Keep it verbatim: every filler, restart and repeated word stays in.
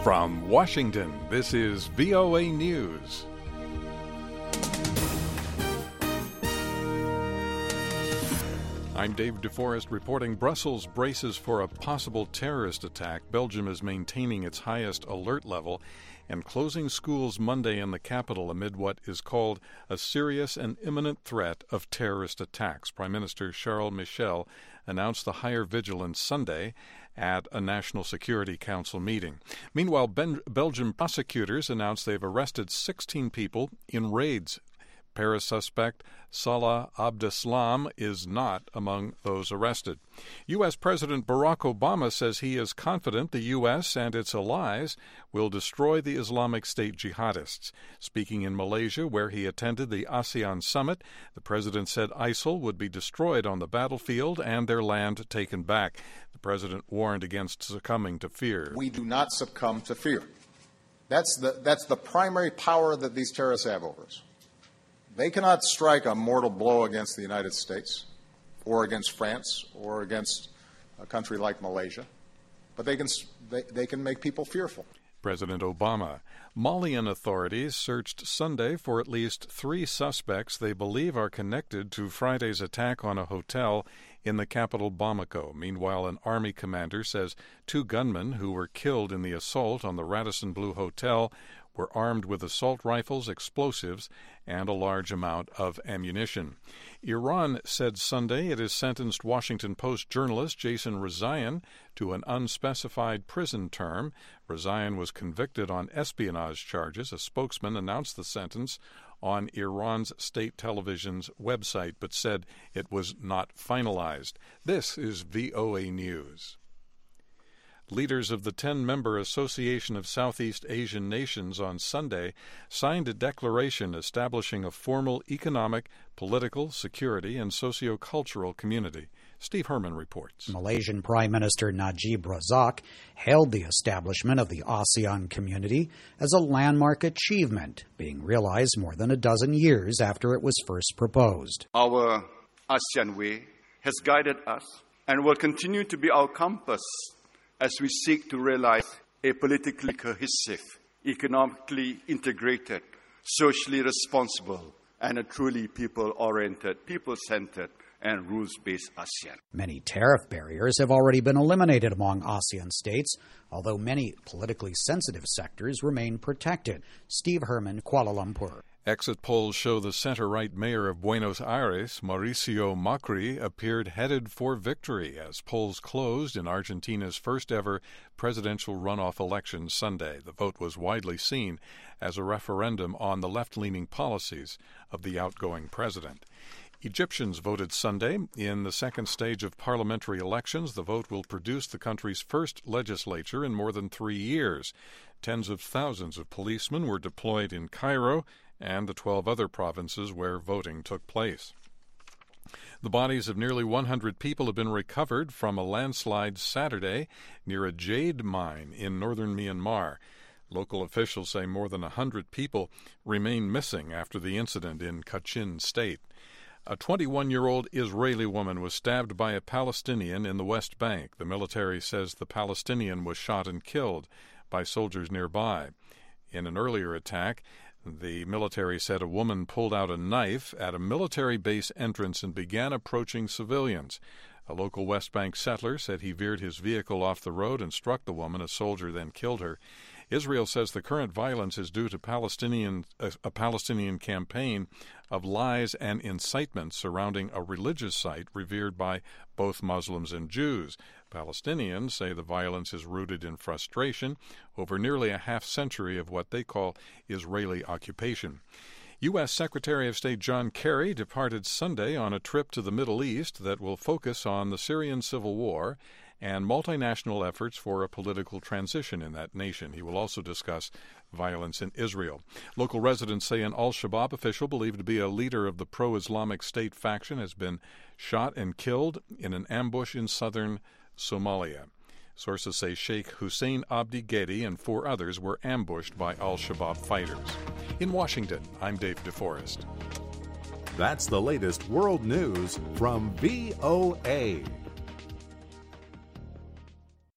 From Washington, this is V O A News. I'm Dave DeForest reporting Brussels braces for a possible terrorist attack. Belgium is maintaining its highest alert level and closing schools Monday in the capital amid what is called a serious and imminent threat of terrorist attacks. Prime Minister Charles Michel announced the higher vigilance Sunday at a National Security Council meeting. Meanwhile, ben- Belgian prosecutors announced they've arrested sixteen people in raids. Paris suspect Salah Abdeslam is not among those arrested. U S. President Barack Obama says he is confident the U S and its allies will destroy the Islamic State jihadists. Speaking in Malaysia, where he attended the ASEAN summit, the president said ISIL would be destroyed on the battlefield and their land taken back. The president warned against succumbing to fear. We do not succumb to fear. That's the, that's the primary power that these terrorists have over us. They cannot strike a mortal blow against the United States or against France or against a country like Malaysia, but they can they, they can make people fearful. President Obama. Malian authorities searched Sunday for at least three suspects they believe are connected to Friday's attack on a hotel in the capital Bamako. Meanwhile, an army commander says two gunmen who were killed in the assault on the Radisson Blu Hotel were armed with assault rifles, explosives, and a large amount of ammunition. Iran said Sunday it has sentenced Washington Post journalist Jason Rezaian to an unspecified prison term. Rezaian was convicted on espionage charges. A spokesman announced the sentence on Iran's state television's website, but said it was not finalized. This is V O A News. Leaders of the ten-member Association of Southeast Asian Nations on Sunday signed a declaration establishing a formal economic, political, security, and socio-cultural community. Steve Herman reports. Malaysian Prime Minister Najib Razak hailed the establishment of the ASEAN community as a landmark achievement, being realized more than a dozen years after it was first proposed. Our ASEAN way has guided us and will continue to be our compass as we seek to realize a politically cohesive, economically integrated, socially responsible, and a truly people-oriented, people-centered, and rules-based ASEAN. Many tariff barriers have already been eliminated among ASEAN states, although many politically sensitive sectors remain protected. Steve Herman, Kuala Lumpur. Exit polls show the center-right mayor of Buenos Aires, Mauricio Macri, appeared headed for victory as polls closed in Argentina's first-ever presidential runoff election Sunday. The vote was widely seen as a referendum on the left-leaning policies of the outgoing president. Egyptians voted Sunday in the second stage of parliamentary elections. The vote will produce the country's first legislature in more than three years. Tens of thousands of policemen were deployed in Cairo and the twelve other provinces where voting took place. The bodies of nearly one hundred people have been recovered from a landslide Saturday near a jade mine in northern Myanmar. Local officials say more than one hundred people remain missing after the incident in Kachin State. A twenty-one-year-old Israeli woman was stabbed by a Palestinian in the West Bank. The military says the Palestinian was shot and killed by soldiers nearby. In an earlier attack, the military said a woman pulled out a knife at a military base entrance and began approaching civilians. A local West Bank settler said he veered his vehicle off the road and struck the woman. A soldier then killed her. Israel says the current violence is due to Palestinian a, a Palestinian campaign of lies and incitement surrounding a religious site revered by both Muslims and Jews. Palestinians say the violence is rooted in frustration over nearly a half century of what they call Israeli occupation. U S. Secretary of State John Kerry departed Sunday on a trip to the Middle East that will focus on the Syrian civil war and multinational efforts for a political transition in that nation. He will also discuss violence in Israel. Local residents say an al-Shabaab official believed to be a leader of the pro-Islamic State faction has been shot and killed in an ambush in southern Somalia. Sources say Sheikh Hussein Abdi Ghedi and four others were ambushed by al-Shabaab fighters. In Washington, I'm Dave DeForest. That's the latest world news from V O A.